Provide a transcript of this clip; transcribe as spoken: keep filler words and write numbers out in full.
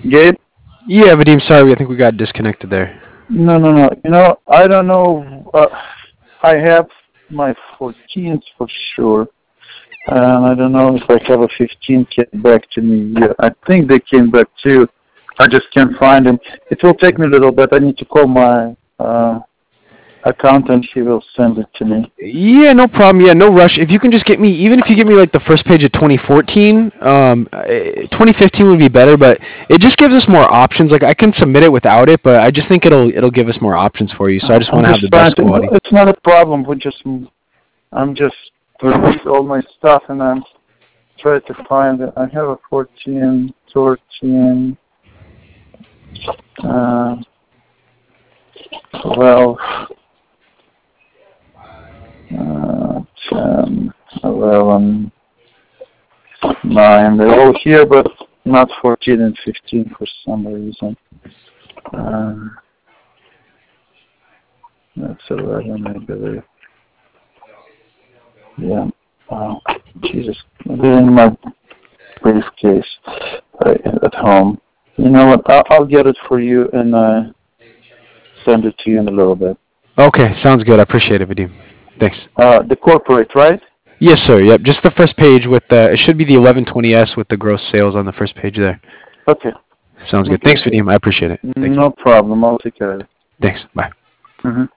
Gabe? Yeah, Vadim, sorry, I think we got disconnected there. No, no, no. You know, I don't know. Uh, I have my fourteens for sure. And I don't know if I have a fifteen came back to me yet. I think they came back too. I just can't find them. It will take me a little bit. I need to call my uh, accountant. He will send it to me. Yeah, no problem. Yeah, no rush. If you can just get me, even if you get me like the first page of twenty fourteen, um, eh, twenty fifteen would be better, but it just gives us more options. Like I can submit it without it, but I just think it'll it'll give us more options for you. So I just I'm want to have just the trying best to. quality. It's not a problem. We just. I'm just release all my stuff and I'm trying to find it. I have a fourteen, thirteen, uh, twelve, uh, ten, eleven, nine. They're all here, but not fourteen and fifteen for some reason. Um, that's eleven, I believe. Yeah. Wow. Jesus. They're in my briefcase right, at home. You know what? I'll, I'll get it for you and uh, send it to you in a little bit. Okay, sounds good. I appreciate it, Vadim. Thanks. Uh, the corporate, right? Yes, sir. Yep, just the first page with the. It should be the eleven twenty S with the gross sales on the first page there. Okay. Sounds good. Okay. Thanks, Vadim. I appreciate it. Thanks. No problem. I'll take care of it. Thanks. Bye. Mm-hmm.